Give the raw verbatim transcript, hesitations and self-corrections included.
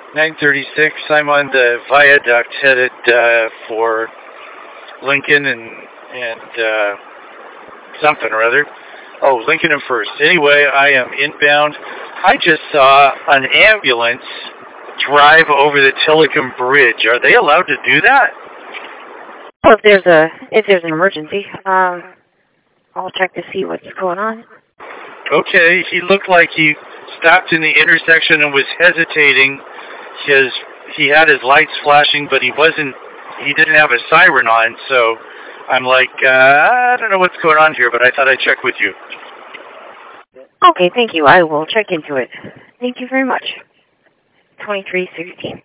nine thirty-six. I'm on the viaduct headed uh, for Lincoln and and uh, something or other. Oh, Lincoln and First. Anyway, I am inbound. I just saw an ambulance drive over the Tillicum Bridge. Are they allowed to do that? Well, if there's a if there's an emergency, um, I'll check to see what's going on. Okay, he looked like he stopped in the intersection and was hesitating. His he had his lights flashing, but he wasn't. He didn't have a siren on, so I'm like, uh, I don't know what's going on here, but I thought I'd check with you. Okay, thank you. I will check into it. Thank you very much. twenty-three sixteen.